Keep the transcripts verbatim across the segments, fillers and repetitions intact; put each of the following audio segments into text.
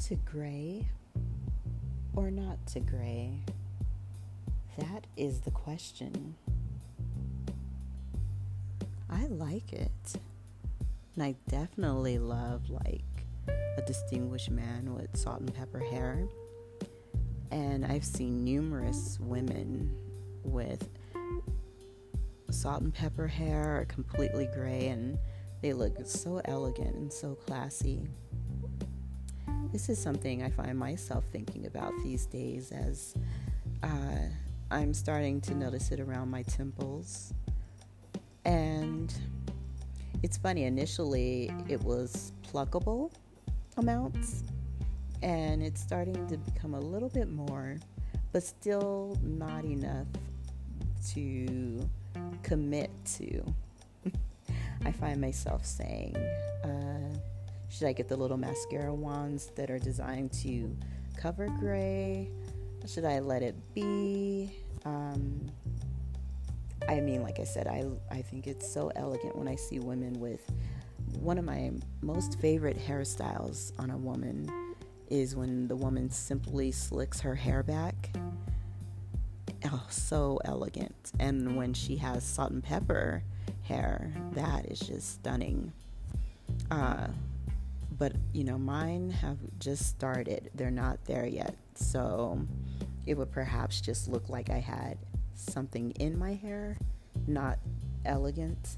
To gray or not to gray? That is the question. I like it. And I definitely love like a distinguished man with salt and pepper hair. And I've seen numerous women with salt and pepper hair, completely gray, and they look so elegant and so classy. This is something I find myself thinking about these days as uh, I'm starting to notice it around my temples. And it's funny, initially it was pluckable amounts, and it's starting to become a little bit more, but still not enough to commit to. I find myself saying, uh, should I get the little mascara wands that are designed to cover gray? Should I let it be? Um, I mean, like I said, I, I think it's so elegant when I see women with one of my most favorite hairstyles on a woman is when the woman simply slicks her hair back. Oh, so elegant. And when she has salt and pepper hair, that is just stunning. Uh, but, you know, mine have just started. They're not there yet. So it would perhaps just look like I had something in my hair, not elegant.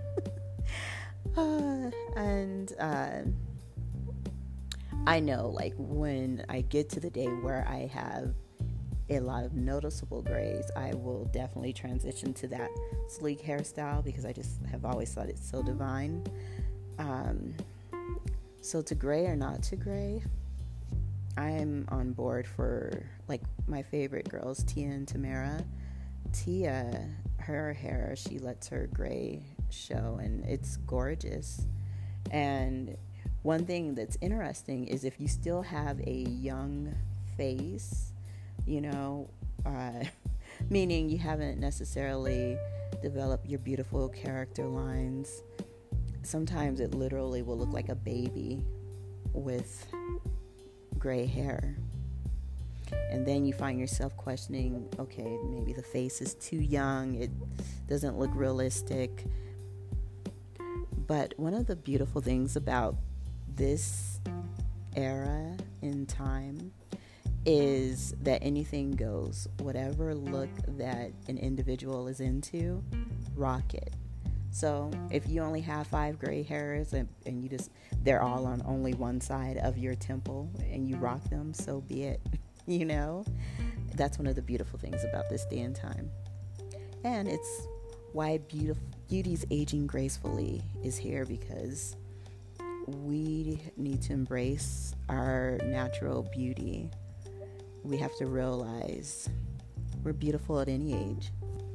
uh, and uh, I know, like, when I get to the day where I have a lot of noticeable grays, I will definitely transition to that sleek hairstyle because I just have always thought it's so divine. Um, so to gray or not to gray, I'm on board for, like, my favorite girls, Tia and Tamara. Tia, her hair, she lets her gray show, and it's gorgeous. And one thing that's interesting is if you still have a young face, you know, uh, meaning you haven't necessarily developed your beautiful character lines, sometimes it literally will look like a baby with gray hair. And then you find yourself questioning, okay, maybe the face is too young, it doesn't look realistic. But one of the beautiful things about this era in time is that anything goes. Whatever look that an individual is into, rock it. So if you only have five gray hairs and, and you just, they're all on only one side of your temple and you rock them, so be it. You know, that's one of the beautiful things about this day and time. And it's why beautiful, Beauty's Aging Gracefully is here, because we need to embrace our natural beauty. We have to realize we're beautiful at any age.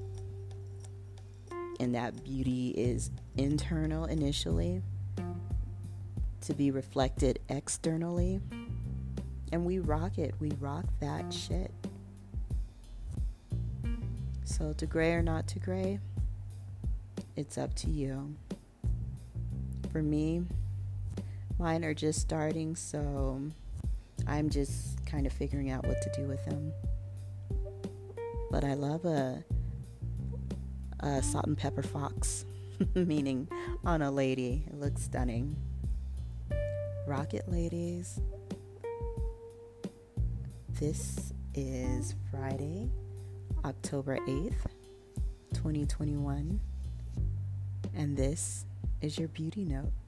And that beauty is internal initially to be reflected externally. And we rock it. We rock that shit. So to gray or not to gray, it's up to you. For me, mine are just starting, so I'm just kind of figuring out what to do with them. But I love a, a salt and pepper fox, meaning on a lady. It looks stunning. Rock it, ladies. This is Friday, October eighth, twenty twenty-one, and this is your beauty note.